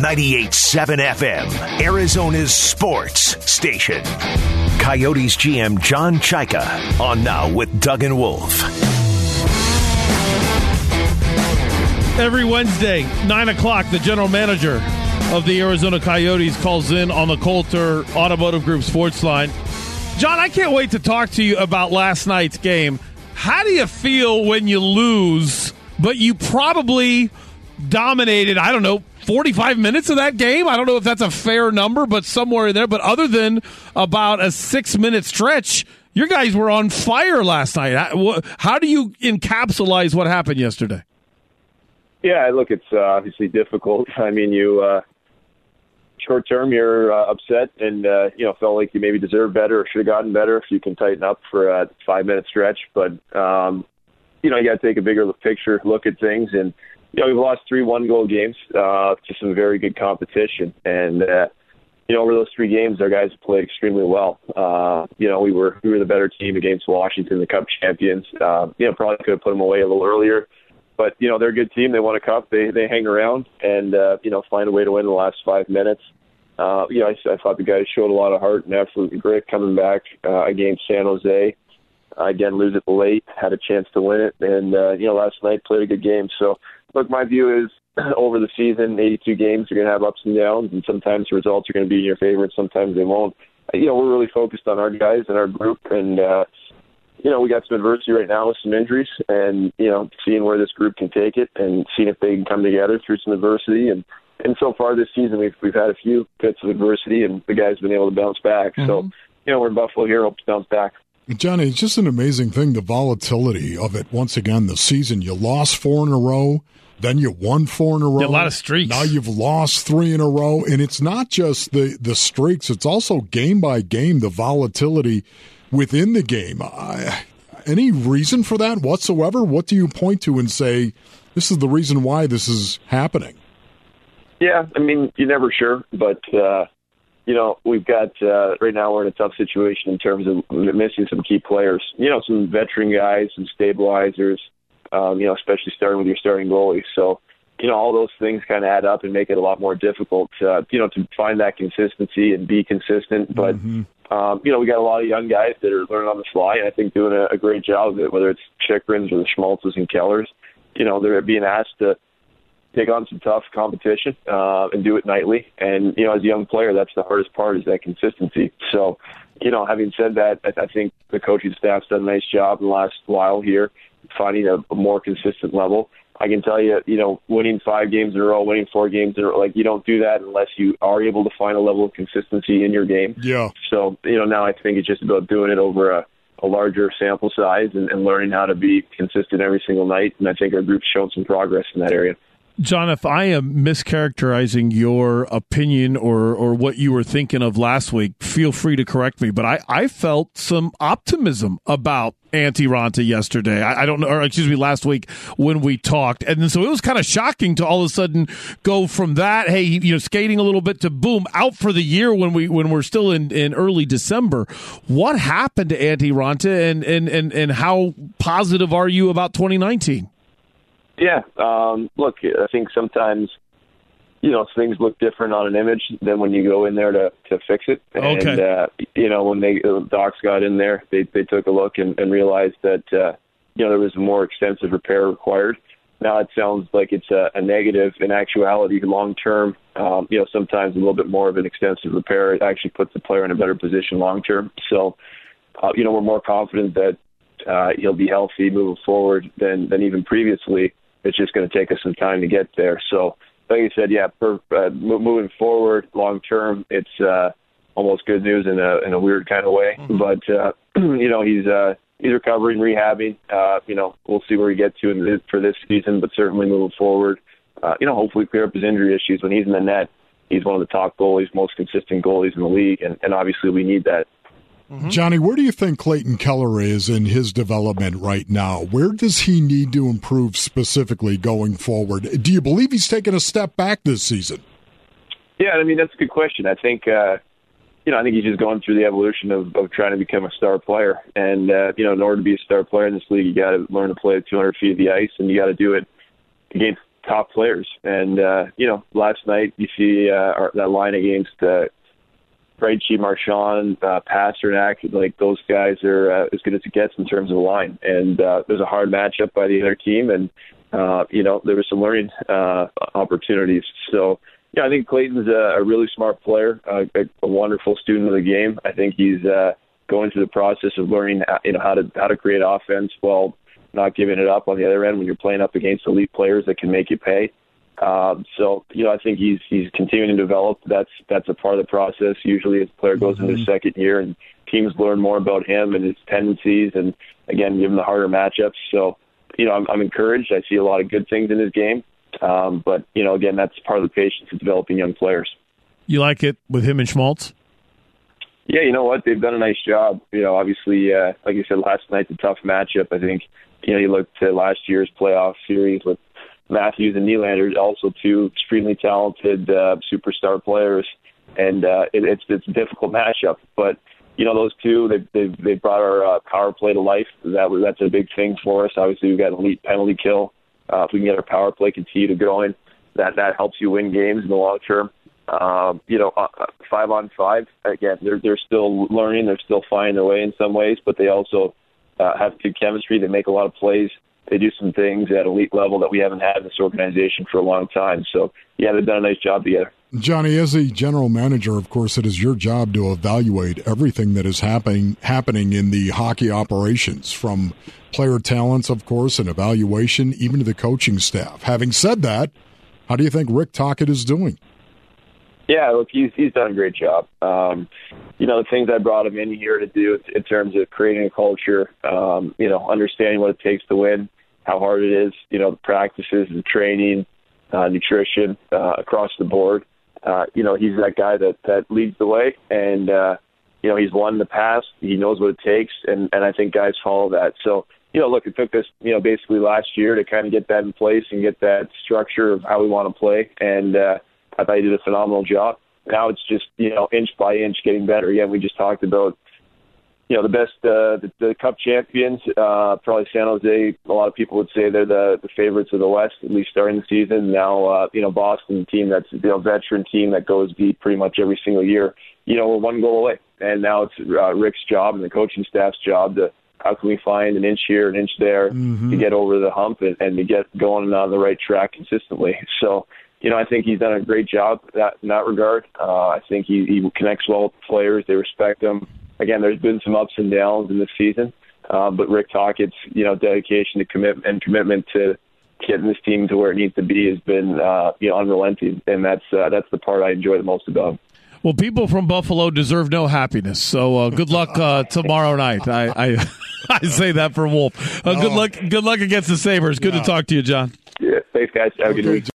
98.7 FM, Arizona's sports station. Coyotes GM John Chayka on Now with Doug and Wolf. Every Wednesday, 9 o'clock, the general manager of the Arizona Coyotes calls in on the Coulter Automotive Group sports line. John, I can't wait to talk to you about last night's game. How do you feel when you lose, but you probably dominated, 45 minutes of that game? I don't know if that's a fair number, but somewhere in there. But other than about a 6-minute stretch, your guys were on fire last night. How do you encapsulate what happened yesterday? Yeah, look, it's obviously difficult. I mean, short term, you're upset and, felt like you maybe deserved better or should have gotten better if you can tighten up for a 5-minute stretch. But, you got to take a bigger picture look at things. And, we've lost 3 one-goal games to some very good competition. And, over those 3 games, our guys played extremely well. We were the better team against Washington, the Cup champions. Probably could have put them away a little earlier. But, they're a good team. They won a cup. They hang around and, find a way to win in the last 5 minutes. I thought the guys showed a lot of heart and effort and grit coming back against San Jose. Again, lose it late, had a chance to win it. And, last night played a good game. So, look, my view is over the season, 82 games, you're going to have ups and downs. And sometimes the results are going to be in your favor and sometimes they won't. We're really focused on our guys and our group. And, we got some adversity right now with some injuries and, seeing where this group can take it and seeing if they can come together through some adversity. And so far this season, we've had a few bits of adversity and the guys have been able to bounce back. Mm-hmm. So, we're in Buffalo here, hope to bounce back. Johnny, it's just an amazing thing, the volatility of it. Once again, the season, you lost 4 in a row, then you won 4 in a row. Yeah, a lot of streaks. Now you've lost 3 in a row. And it's not just the streaks, it's also game by game, the volatility within the game. Any reason for that whatsoever? What do you point to and say, this is the reason why this is happening? Yeah, I mean, you're never sure, but, we've got, right now we're in a tough situation in terms of missing some key players. Some veteran guys, some stabilizers, especially starting with your starting goalie. So, all those things kind of add up and make it a lot more difficult, to find that consistency and be consistent. But, we got a lot of young guys that are learning on the fly, and I think doing a great job of it, whether it's Chychrun's or the Schmaltzes and Kellers. They're being asked to take on some tough competition and do it nightly. And, as a young player, that's the hardest part is that consistency. So, having said that, I think the coaching staff's done a nice job in the last while here, finding a more consistent level. I can tell you, winning 5 games in a row, winning 4 games in a row, you don't do that unless you are able to find a level of consistency in your game. Yeah. So, now I think it's just about doing it over a larger sample size and learning how to be consistent every single night. And I think our group's shown some progress in that area. John, if I am mischaracterizing your opinion or what you were thinking of last week, feel free to correct me. But I felt some optimism about Antti Raanta yesterday. I don't know, or excuse me, last week when we talked. And then so it was kind of shocking to all of a sudden go from that, hey, skating a little bit to boom, out for the year when we're still in early December. What happened to Antti Raanta and how positive are you about 2019? Yeah, look, I think sometimes, things look different on an image than when you go in there to fix it. Okay. And, when the docs got in there, they took a look and realized that, there was more extensive repair required. Now it sounds like it's a negative. In actuality, long-term, sometimes a little bit more of an extensive repair. It actually puts the player in a better position long-term. So, we're more confident that he'll be healthy moving forward than even previously. It's just going to take us some time to get there. So, like I said, moving forward, long term, it's almost good news in a weird kind of way. Mm-hmm. But he's recovering, rehabbing. We'll see where he gets to for this season, but certainly moving forward, hopefully clear up his injury issues. When he's in the net, he's one of the top goalies, most consistent goalies in the league, and obviously we need that. Mm-hmm. Johnny, where do you think Clayton Keller is in his development right now? Where does he need to improve specifically going forward? Do you believe he's taken a step back this season? Yeah, I mean, that's a good question. I think, I think he's just going through the evolution of trying to become a star player. And, in order to be a star player in this league, you got to learn to play at 200 feet of the ice, and you got to do it against top players. And, last night you see that line against Krejci, Marchand, Pasternak, like those guys are as good as it gets in terms of the line. And there's a hard matchup by the other team, and there were some learning opportunities. So, I think Clayton's a really smart player, a wonderful student of the game. I think he's going through the process of learning, how to create offense while not giving it up on the other end when you're playing up against elite players that can make you pay. I think he's continuing to develop. That's a part of the process. Usually as a player goes into his second year and teams learn more about him and his tendencies and, again, give him the harder matchups. So, I'm encouraged. I see a lot of good things in his game. But, again, that's part of the patience of developing young players. You like it with him and Schmaltz? Yeah, you know what? They've done a nice job. Obviously, like you said, last night's a tough matchup. I think, you look to last year's playoff series with Matthews and Nylander, also two extremely talented superstar players, and it's a difficult matchup. But those two, they brought our power play to life. That's a big thing for us. Obviously, we've got an elite penalty kill. If we can get our power play continue to going, that helps you win games in the long term. 5-on-5, again, they're still learning. They're still finding their way in some ways, but they also have good chemistry. They make a lot of plays. They do some things at elite level that we haven't had in this organization for a long time. So, they've done a nice job together. Johnny, as a general manager, of course, it is your job to evaluate everything that is happening in the hockey operations, from player talents, of course, and evaluation, even to the coaching staff. Having said that, how do you think Rick Tocchet is doing? Yeah, look, he's done a great job. The things I brought him in here to do in terms of creating a culture, understanding what it takes to win, how hard it is, the practices, the training, nutrition, across the board. He's that guy that leads the way, and, he's won in the past. He knows what it takes, and I think guys follow that. So, look, it took us, basically last year to kind of get that in place and get that structure of how we want to play, and I thought he did a phenomenal job. Now it's just, inch by inch getting better. Yeah, we just talked about, the best, the Cup champions, probably San Jose. A lot of people would say they're the favorites of the West, at least starting the season. Now, Boston, team that's a veteran team that goes deep pretty much every single year. We're one goal away. And now it's Rick's job and the coaching staff's job to how can we find an inch here, an inch there to get over the hump and to get going on the right track consistently. So, I think he's done a great job in that regard. I think he connects well with the players. They respect him. Again, there's been some ups and downs in this season, but Rick Tocchet's, dedication to commitment to getting this team to where it needs to be has been, unrelenting, and that's the part I enjoy the most about him. Well, people from Buffalo deserve no happiness, so good luck tomorrow night. I say that for Wolf. Good luck against the Sabres. Good to talk to you, John. Yeah, thanks, guys. Have a good week.